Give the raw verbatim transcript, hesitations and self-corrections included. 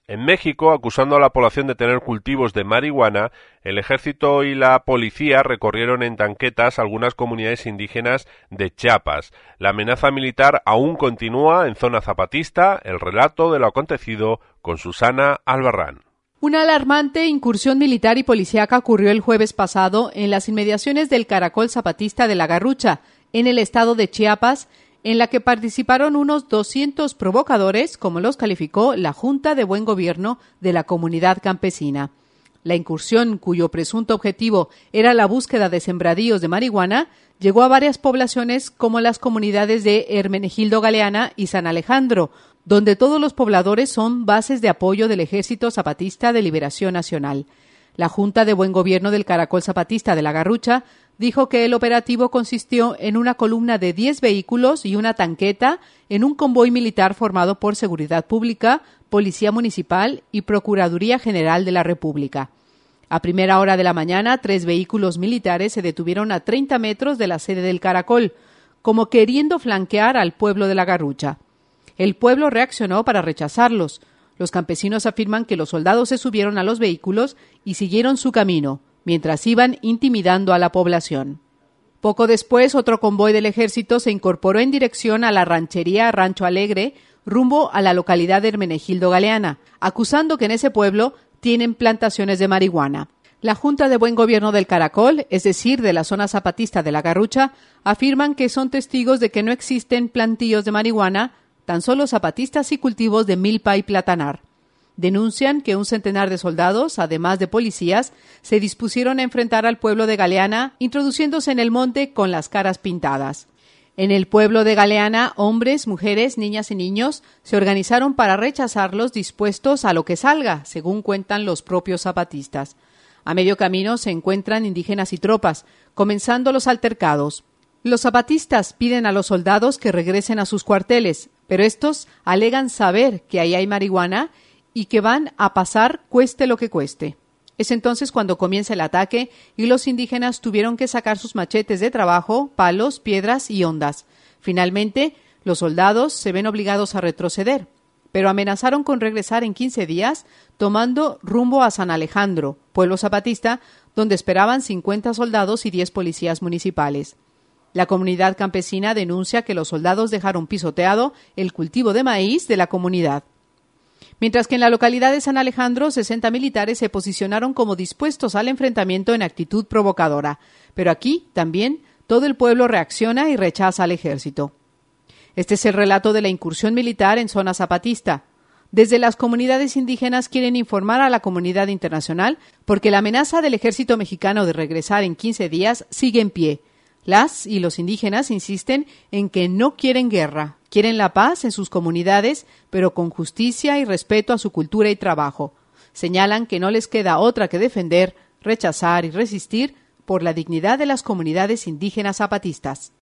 En México, acusando a la población de tener cultivos de marihuana, el ejército y la policía recorrieron en tanquetas algunas comunidades indígenas de Chiapas. La amenaza militar aún continúa en zona zapatista. El relato de lo acontecido con Susana Albarrán. Una alarmante incursión militar y policíaca ocurrió el jueves pasado en las inmediaciones del Caracol Zapatista de La Garrucha, en el estado de Chiapas, en la que participaron unos doscientos provocadores, como los calificó la Junta de Buen Gobierno de la comunidad campesina. La incursión, cuyo presunto objetivo era la búsqueda de sembradíos de marihuana, llegó a varias poblaciones como las comunidades de Hermenegildo Galeana y San Alejandro, donde todos los pobladores son bases de apoyo del Ejército Zapatista de Liberación Nacional. La Junta de Buen Gobierno del Caracol Zapatista de La Garrucha dijo que el operativo consistió en una columna de diez vehículos y una tanqueta en un convoy militar formado por Seguridad Pública, Policía Municipal y Procuraduría General de la República. A primera hora de la mañana, tres vehículos militares se detuvieron a treinta metros de la sede del Caracol, como queriendo flanquear al pueblo de La Garrucha. El pueblo reaccionó para rechazarlos. Los campesinos afirman que los soldados se subieron a los vehículos y siguieron su camino, mientras iban intimidando a la población. Poco después, otro convoy del ejército se incorporó en dirección a la ranchería Rancho Alegre, rumbo a la localidad de Hermenegildo Galeana, acusando que en ese pueblo tienen plantaciones de marihuana. La Junta de Buen Gobierno del Caracol, es decir, de la zona zapatista de La Garrucha, afirman que son testigos de que no existen plantíos de marihuana, tan solo zapatistas y cultivos de milpa y platanar. Denuncian que un centenar de soldados, además de policías, se dispusieron a enfrentar al pueblo de Galeana, introduciéndose en el monte con las caras pintadas. En el pueblo de Galeana, hombres, mujeres, niñas y niños se organizaron para rechazarlos, dispuestos a lo que salga, según cuentan los propios zapatistas. A medio camino se encuentran indígenas y tropas, comenzando los altercados. Los zapatistas piden a los soldados que regresen a sus cuarteles, pero estos alegan saber que ahí hay marihuana y que van a pasar cueste lo que cueste. Es entonces cuando comienza el ataque y los indígenas tuvieron que sacar sus machetes de trabajo, palos, piedras y hondas. Finalmente, los soldados se ven obligados a retroceder, pero amenazaron con regresar en quince días, tomando rumbo a San Alejandro, pueblo zapatista, donde esperaban cincuenta soldados y diez policías municipales. La comunidad campesina denuncia que los soldados dejaron pisoteado el cultivo de maíz de la comunidad. Mientras que en la localidad de San Alejandro, sesenta militares se posicionaron como dispuestos al enfrentamiento en actitud provocadora. Pero aquí, también, todo el pueblo reacciona y rechaza al ejército. Este es el relato de la incursión militar en zona zapatista. Desde las comunidades indígenas quieren informar a la comunidad internacional porque la amenaza del ejército mexicano de regresar en quince días sigue en pie. Las y los indígenas insisten en que no quieren guerra, quieren la paz en sus comunidades, pero con justicia y respeto a su cultura y trabajo. Señalan que no les queda otra que defender, rechazar y resistir por la dignidad de las comunidades indígenas zapatistas.